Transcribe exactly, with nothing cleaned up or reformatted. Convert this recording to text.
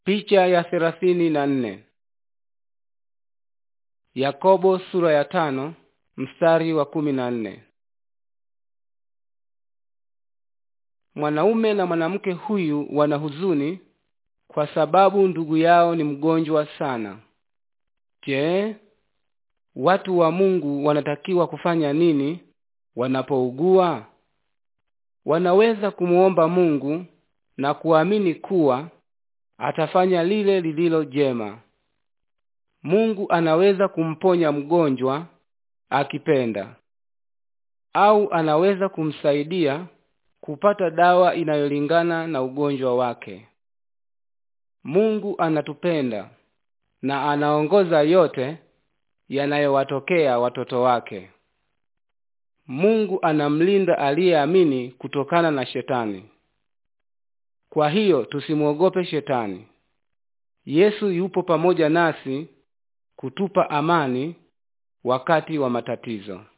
Picha ya thelathini na nne. Yakobo sura ya tano mstari wa kumi na nne. Mwanaume na mwanamke huyu wana huzuni kwa sababu ndugu yao ni mgonjwa sana. Je, watu wa Mungu wanatakiwa kufanya nini wanapougua? Wanaweza kumuomba Mungu na kuamini kuwa atafanya lile lililo jema. Mungu anaweza kumponya mgonjwa akipenda, au anaweza kumsaidia kupata dawa inayolingana na ugonjwa wake. Mungu anatupenda na anaongoza yote yanayowatokea watoto wake. Mungu anamlinda aliyeamini kutokana na shetani. Kwa hiyo tusimuogope shetani. Yesu yupo pamoja nasi kutupa amani wakati wa matatizo.